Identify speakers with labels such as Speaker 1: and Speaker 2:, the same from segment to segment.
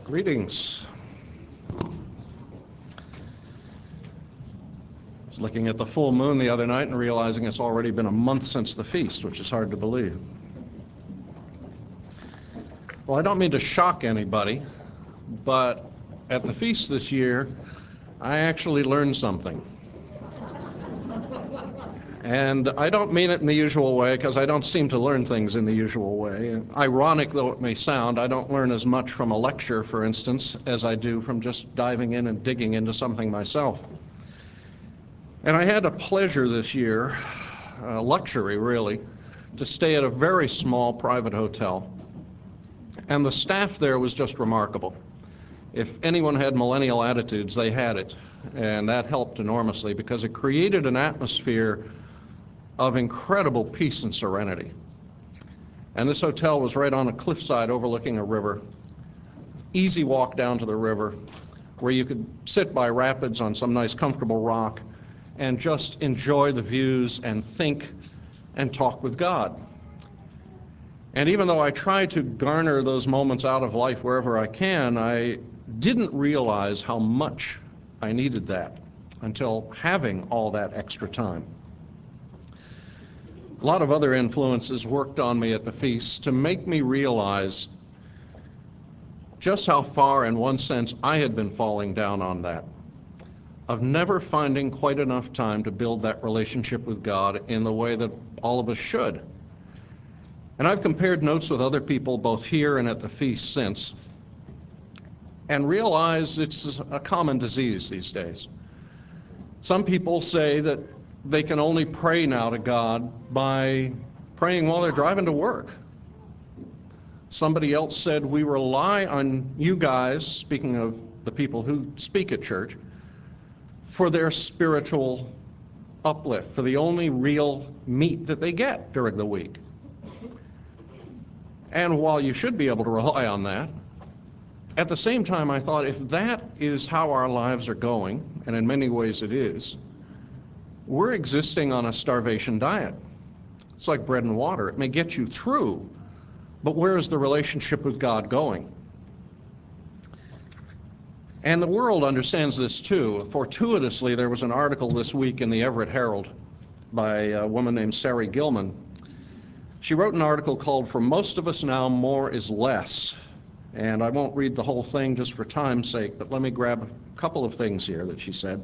Speaker 1: Greetings. I was looking at the full moon the other night and realizing it's already been a month since the feast, which is hard to believe. Well, I don't mean to shock anybody, but at the feast this year, I actually learned something. And I don't mean it in the usual way, because I don't seem to learn things in the usual way. Ironic though it may sound, I don't learn as much from a lecture, for instance, as I do from just diving in and digging into something myself. And I had a pleasure this year, a luxury really, to stay at a very small private hotel. And the staff there was just remarkable. If anyone had millennial attitudes, they had it. And that helped enormously because it created an atmosphere of incredible peace and serenity. And this hotel was right on a cliffside overlooking a river. Easy walk down to the river where you could sit by rapids on some nice comfortable rock and just enjoy the views and think and talk with God. And even though I try to garner those moments out of life wherever I can, I didn't realize how much I needed that until having all that extra time. A lot of other influences worked on me at the feast to make me realize just how far, in one sense, I had been falling down on that, of never finding quite enough time to build that relationship with God in the way that all of us should. And I've compared notes with other people both here and at the feast since, and realize it's a common disease these days. Some people say that they can only pray now to God by praying while they're driving to work. Somebody else said we rely on you guys, speaking of the people who speak at church, for their spiritual uplift, for the only real meat that they get during the week. And while you should be able to rely on that, at the same time I thought if that is how our lives are going, and in many ways it is, we're existing on a starvation diet. It's like bread and water. It may get you through, but where is the relationship with God going? And the world understands this too. Fortuitously, there was an article this week in the Everett Herald by a woman named Sari Gilman. She wrote an article called "For Most of Us Now, More is Less." And I won't read the whole thing just for time's sake, but let me grab a couple of things here that she said.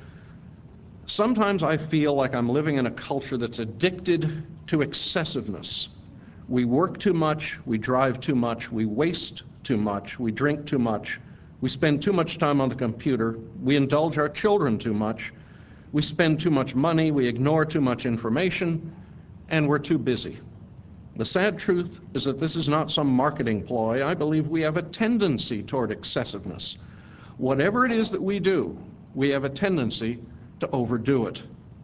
Speaker 1: Sometimes I feel like I'm living in a culture that's addicted to excessiveness. We work too much, we drive too much, we waste too much, we drink too much, we spend too much time on the computer, we indulge our children too much, we spend too much money, we ignore too much information, and we're too busy. The sad truth is that this is not some marketing ploy. I believe we have a tendency toward excessiveness. Whatever it is that we do, we have a tendency to overdo it.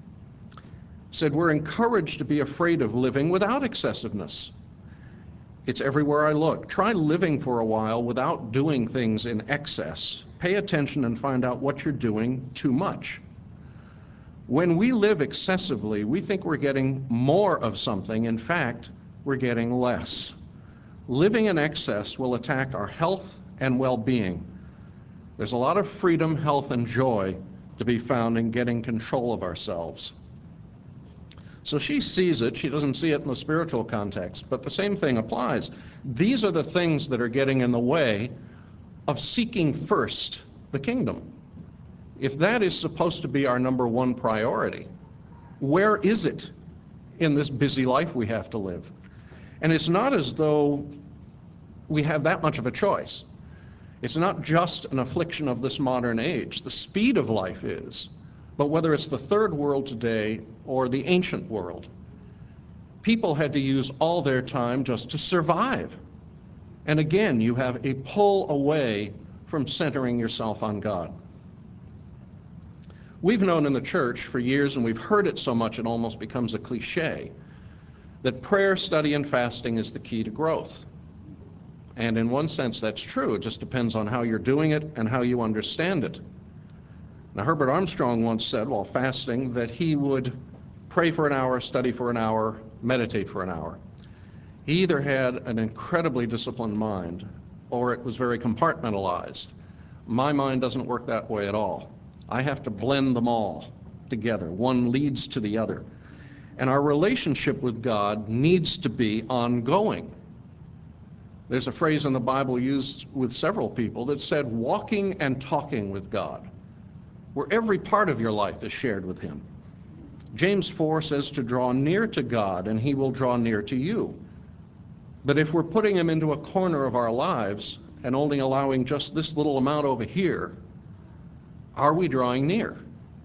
Speaker 1: Said we're encouraged to be afraid of living without excessiveness. It's everywhere I look. Try living for a while without doing things in excess. Pay attention and find out what you're doing too much. When we live excessively, we think we're getting more of something. In fact, we're getting less. Living in excess will attack our health and well-being. There's a lot of freedom, health, and joy to be found in getting control of ourselves. So she sees it. She doesn't see it in the spiritual context, but the same thing applies. These are the things that are getting in the way of seeking first the kingdom. If that is supposed to be our number one priority, where is it in this busy life we have to live? And it's not as though we have that much of a choice. It's not just an affliction of this modern age. The speed of life is, but whether it's the third world today or the ancient world, people had to use all their time just to survive. And again, you have a pull away from centering yourself on God. We've known in the church for years, and we've heard it so much it almost becomes a cliche, that prayer, study, and fasting is the key to growth. And in one sense, that's true. It just depends on how you're doing it and how you understand it. Now, Herbert Armstrong once said, while fasting, that he would pray for an hour, study for an hour, meditate for an hour. He either had an incredibly disciplined mind, or it was very compartmentalized. My mind doesn't work that way at all. I have to blend them all together. One leads to the other. And our relationship with God needs to be ongoing. There's a phrase in the Bible used with several people that said, walking and talking with God, where every part of your life is shared with him. James 4 says to draw near to God, and he will draw near to you. But if we're putting him into a corner of our lives and only allowing just this little amount over here, are we drawing near?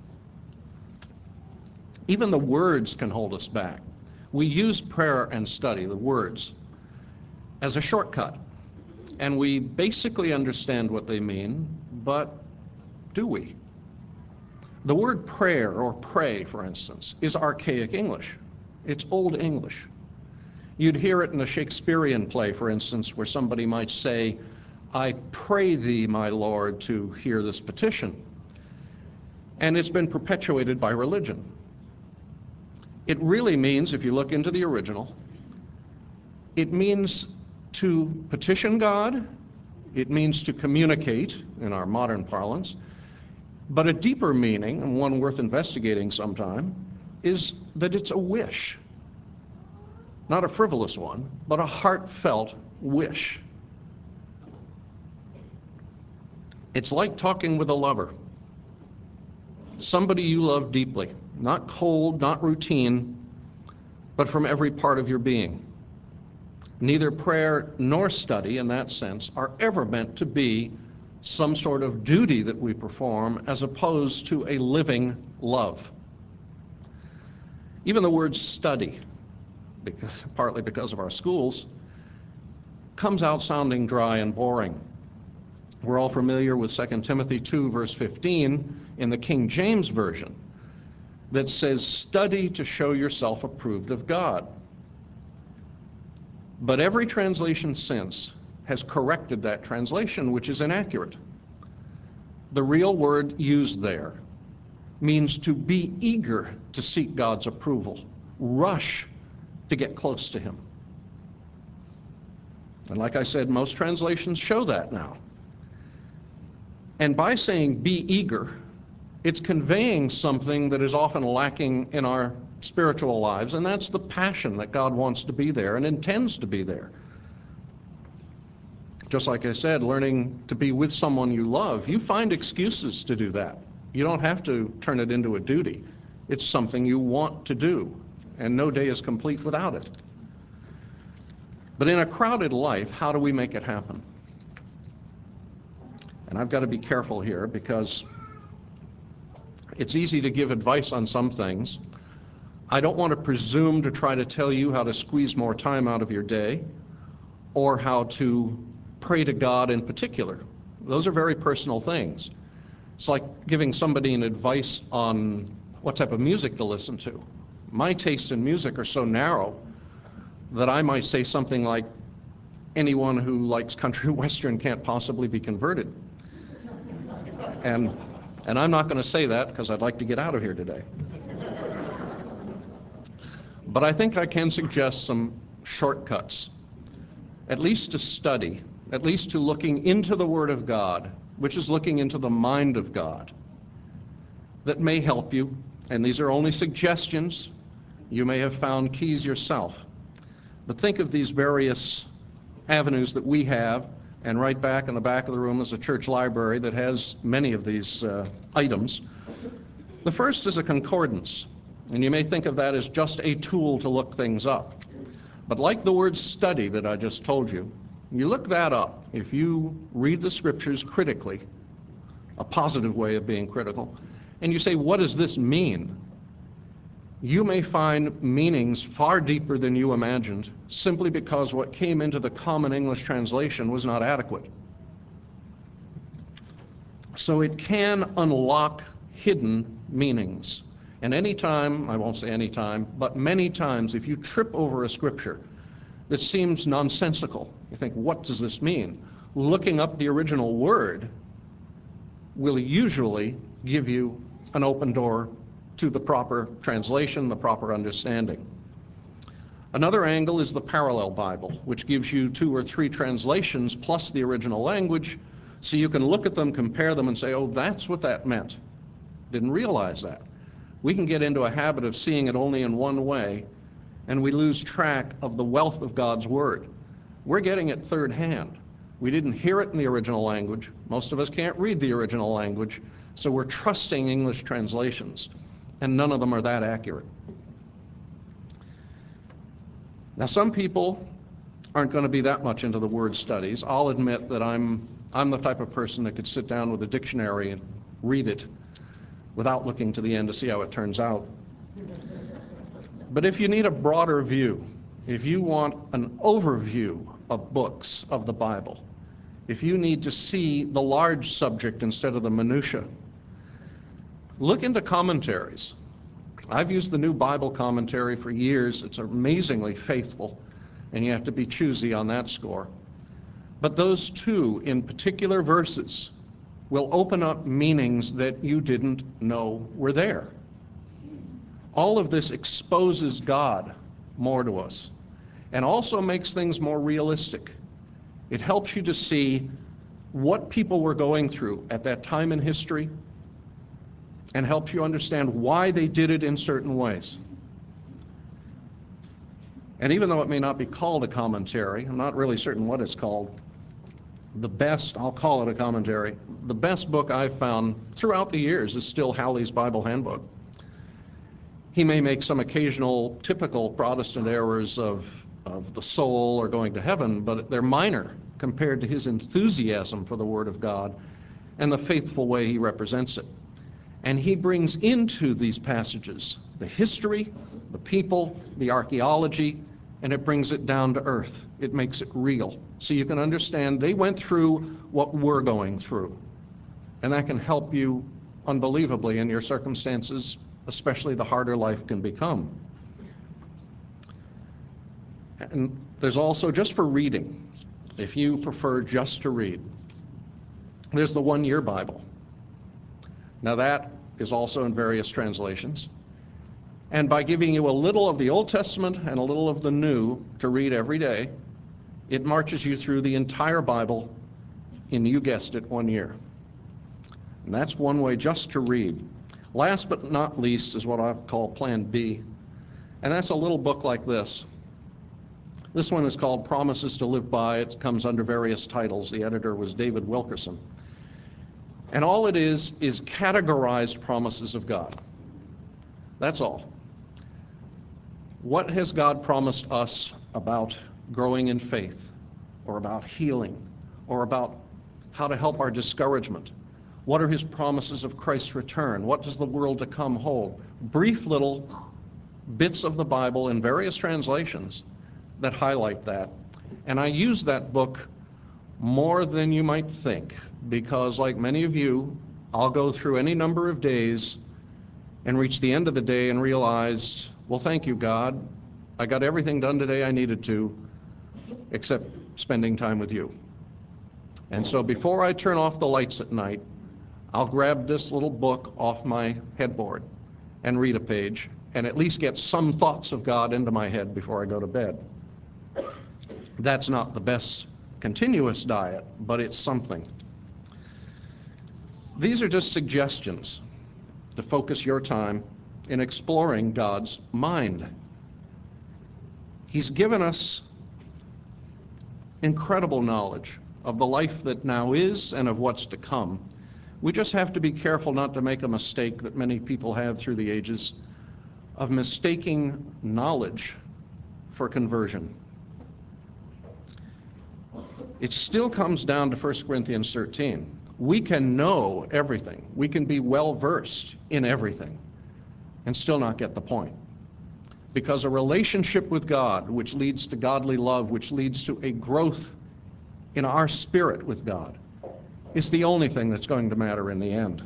Speaker 1: Even the words can hold us back. We use prayer and study, the words, as a shortcut. And we basically understand what they mean, but do we? The word prayer or pray, for instance, is archaic English. It's Old English. You'd hear it in a Shakespearean play, for instance, where somebody might say, I pray thee, my Lord, to hear this petition. And it's been perpetuated by religion. It really means, if you look into the original, it means to petition God, it means to communicate in our modern parlance, but a deeper meaning, and one worth investigating sometime, is that it's a wish. Not a frivolous one, but a heartfelt wish. It's like talking with a lover, somebody you love deeply, not cold, not routine, but from every part of your being. Neither prayer nor study, in that sense, are ever meant to be some sort of duty that we perform as opposed to a living love. Even the word study, partly because of our schools, comes out sounding dry and boring. We're all familiar with 2 Timothy 2, verse 15 in the King James Version that says, study to show yourself approved of God. But every translation since has corrected that translation, which is inaccurate. The real word used there means to be eager to seek God's approval, rush to get close to him. And like I said, most translations show that now. And by saying be eager, it's conveying something that is often lacking in our spiritual lives, and that's the passion that God wants to be there and intends to be there. Just like I said, learning to be with someone you love, you find excuses to do that. You don't have to turn it into a duty. It's something you want to do, and no day is complete without it. But in a crowded life, how do we make it happen? And I've got to be careful here because it's easy to give advice on some things. I don't want to presume to try to tell you how to squeeze more time out of your day or how to pray to God in particular. Those are very personal things. It's like giving somebody an advice on what type of music to listen to. My tastes in music are so narrow that I might say something like, anyone who likes country western can't possibly be converted. And I'm not going to say that because I'd like to get out of here today. But I think I can suggest some shortcuts, at least to study, at least to looking into the Word of God, which is looking into the mind of God, that may help you. And these are only suggestions. You may have found keys yourself. But think of these various avenues that we have, and right back in the back of the room is a church library that has many of these items. The first is a concordance, and you may think of that as just a tool to look things up. But like the word study that I just told you, you look that up. If you read the scriptures critically, a positive way of being critical, and you say, what does this mean? You may find meanings far deeper than you imagined, simply because what came into the common English translation was not adequate. So it can unlock hidden meanings. And any time, I won't say any time, but many times, if you trip over a scripture that seems nonsensical, you think, what does this mean? Looking up the original word will usually give you an open door to the proper translation, the proper understanding. Another angle is the parallel Bible, which gives you 2 or 3 translations plus the original language, so you can look at them, compare them, and say, oh, that's what that meant. Didn't realize that. We can get into a habit of seeing it only in one way, and we lose track of the wealth of God's Word. We're getting it third hand. We didn't hear it in the original language. Most of us can't read the original language, so we're trusting English translations, and none of them are that accurate. Now, some people aren't going to be that much into the word studies. I'll admit that I'm the type of person that could sit down with a dictionary and read it without looking to the end to see how it turns out. But if you need a broader view, if you want an overview of books of the Bible, if you need to see the large subject instead of the minutia, look into commentaries. I've used the New Bible Commentary for years. It's amazingly faithful, and you have to be choosy on that score. But those 2 in particular verses will open up meanings that you didn't know were there. All of this exposes God more to us and also makes things more realistic. It helps you to see what people were going through at that time in history and helps you understand why they did it in certain ways. And even though it may not be called a commentary, I'm not really certain what it's called, I'll call it a commentary, the best book I've found throughout the years is still Halley's Bible Handbook. He may make some occasional typical Protestant errors of the soul or going to heaven, but they're minor compared to his enthusiasm for the Word of God and the faithful way he represents it. And he brings into these passages the history, the people, the archaeology, and it brings it down to earth. It makes it real. So you can understand they went through what we're going through. And that can help you unbelievably in your circumstances, especially the harder life can become. And there's also, just for reading, if you prefer just to read, there's the One Year Bible. Now that is also in various translations. And by giving you a little of the Old Testament and a little of the New to read every day, it marches you through the entire Bible in, you guessed it, 1 year. And that's one way just to read. Last but not least is what I call Plan B. And that's a little book like this. This one is called Promises to Live By. It comes under various titles. The editor was David Wilkerson. And all it is categorized promises of God. That's all. What has God promised us about growing in faith, or about healing, or about how to help our discouragement? What are his promises of Christ's return? What does the world to come hold? Brief little bits of the Bible in various translations that highlight that. And I use that book more than you might think, because like many of you, I'll go through any number of days and reach the end of the day and realize, well, thank you, God. I got everything done today I needed to, except spending time with you. And so before I turn off the lights at night, I'll grab this little book off my headboard and read a page, and at least get some thoughts of God into my head before I go to bed. That's not the best continuous diet, but it's something. These are just suggestions to focus your time in exploring God's mind. He's given us incredible knowledge of the life that now is and of what's to come. We just have to be careful not to make a mistake that many people have through the ages of mistaking knowledge for conversion. It still comes down to 1 Corinthians 13. We can know everything. We can be well-versed in everything and still not get the point. Because a relationship with God, which leads to godly love, which leads to a growth in our spirit with God, is the only thing that's going to matter in the end.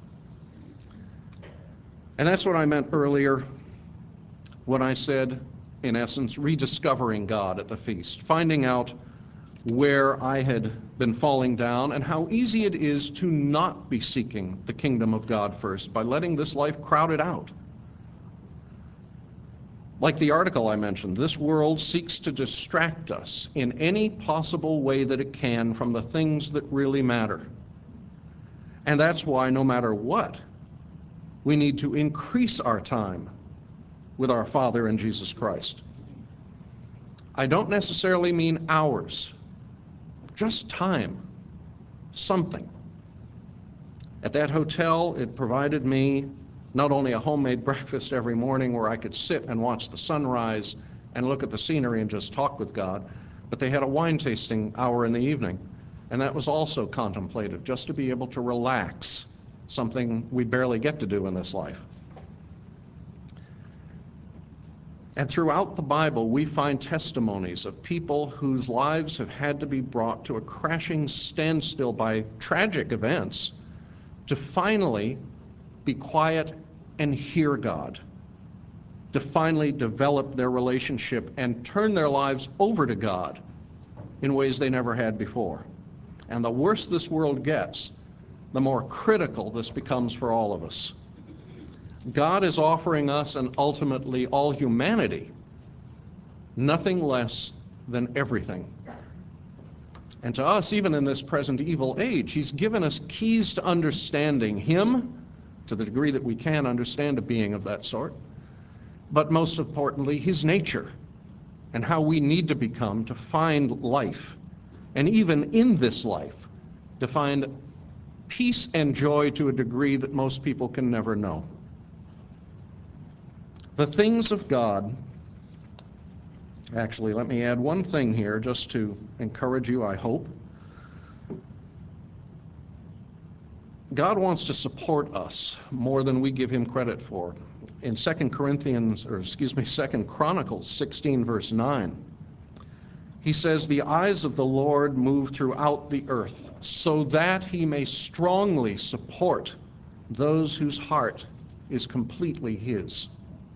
Speaker 1: And that's what I meant earlier when I said, in essence, rediscovering God at the feast, finding out where I had been falling down and how easy it is to not be seeking the kingdom of God first by letting this life crowd it out. Like the article I mentioned, this world seeks to distract us in any possible way that it can from the things that really matter. And that's why, no matter what, we need to increase our time with our Father in Jesus Christ. I don't necessarily mean hours, just time, something. At that hotel, it provided me not only a homemade breakfast every morning where I could sit and watch the sunrise and look at the scenery and just talk with God, but they had a wine tasting hour in the evening, and that was also contemplated, just to be able to relax, something we barely get to do in this life. And throughout the Bible, we find testimonies of people whose lives have had to be brought to a crashing standstill by tragic events to finally be quiet and hear God, to finally develop their relationship and turn their lives over to God in ways they never had before. And the worse this world gets, the more critical this becomes for all of us. God is offering us, and ultimately all humanity, nothing less than everything. And to us, even in this present evil age, he's given us keys to understanding him, to the degree that we can understand a being of that sort, but most importantly, his nature and how we need to become to find life, and even in this life, to find peace and joy to a degree that most people can never know. The things of God, actually, let me add one thing here just to encourage you, I hope. God wants to support us more than we give him credit for. In 2 Chronicles 16, verse 9, he says, "The eyes of the Lord move throughout the earth, so that he may strongly support those whose heart is completely his."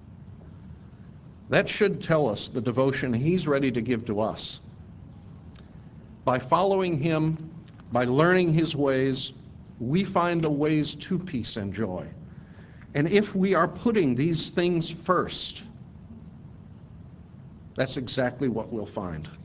Speaker 1: That should tell us the devotion he's ready to give to us. By following him, by learning his ways, we find the ways to peace and joy. And if we are putting these things first, that's exactly what we'll find.